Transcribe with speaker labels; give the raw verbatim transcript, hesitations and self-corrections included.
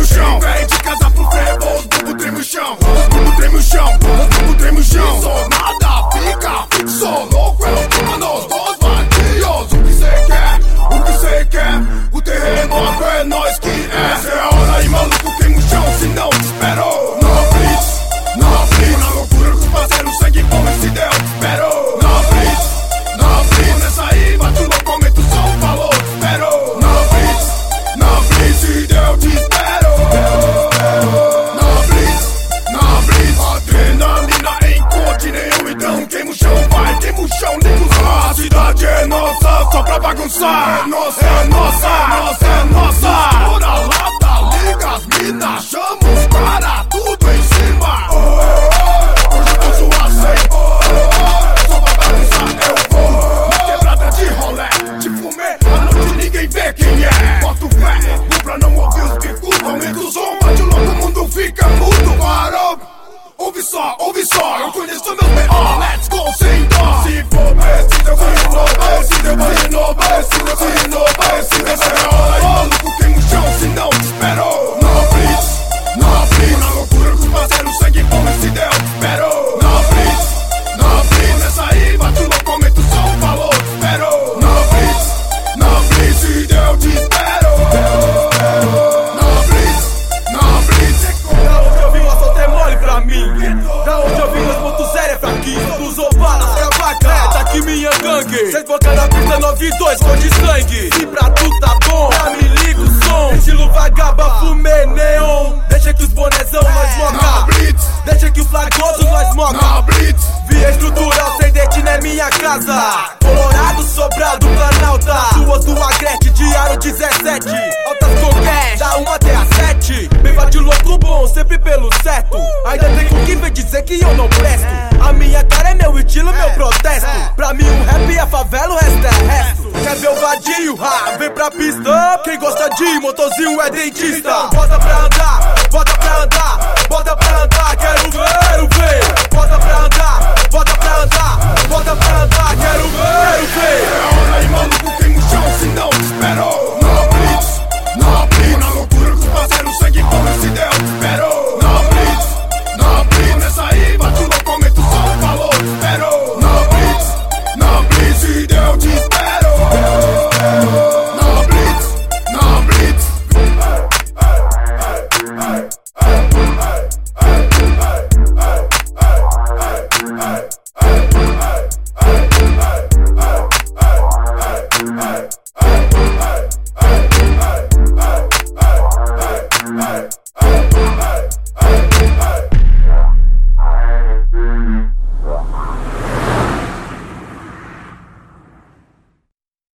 Speaker 1: o chão. Vem de casa pro frevo, os bumbum treme o chão. Os bumbum treme o chão, os bumbum treme o chão. Só nada fica fixo, louco é o clima nos dois vadios. O que cê quer, o que cê quer, o terremoto é nós que é. Essa é a hora aí, maluco, queima o chão, se não te esperou. Não blitz, não blitz, na loucura com parceiro, sangue bom e se deu, esperou. Não blitz, não blitz, nessa aí, bate o louco, aumenta o som, falou, esperou. Não blitz, não blitz, se deu, te espero. Não blitz, não blitz, adrenalina em contineu, então queima o chão, vai, queima o chão, liga o som. A cidade é nossa, só pra bagunçar. É nossa, é nossa, é nossa, é nossa. Estoura a lata, liga as minas, chama os cara, tudo em cima. Oh, oh, oh, hoje eu tô suave, oh, oh, oh, só pra bagunçar eu vou. Na quebrada de rolé, de fumê, à noite ninguém vê quem é. Boto fé, vou pra não ouvir os bicos, aumenta o som, bate louco, o mundo fica mudo. Parou, ouve só, ouve só, eu conheço meus B O, let's go sem dó. Se for preciso eu vou inovar, se eu vou inovar, se eu vou inovar, se essa é a hora aí, maluco, queima o chão, se não te esperou. Não blitz, não blitz, na loucura com parceiro, sangue bom e se deu, esperou. Não blitz, não blitz, nessa aí, bate o louco, aumenta o som, falou, esperou. Não blitz, não blitz, se deu, te espero. Não blitz, não blitz.
Speaker 2: Da onde eu vim, o assalto é mole pra mim. Da onde eu vim, dois ponto zero é fraquinho. Todos ou balas, cavaca, é, tá aqui minha gangue. Cês boca na pista nove e dois, cor de sangue. Se pra tu tá bom, pra me liga o som. Estilo vagaba, fumê, neon. Deixa que os bonezão nós moca.
Speaker 1: Não blitz,
Speaker 2: Deixa que o flagoso nós moca.
Speaker 1: não blitz.
Speaker 2: Via estrutural, sem dente na minha casa. Colorado, sobrado, planalta. Suas do Agreste, diário dezessete. Altas coquetes, da uma até a sete. Beba de louco bom, sempre pelo certo. Ainda tem com quem vem dizer que eu não presto. A minha cara é meu estilo, meu protesto. Pra mim um rap é favela, o resto é resto. Quer ver o vadio? Ha, vem pra pista. Quem gosta de motorzinho é dentista. Bota pra andar, bota pra andar, bota pra andar, quero ver, quero ver. Bota pra andar, bota pra andar, bota pra andar, quero ver, quero ver.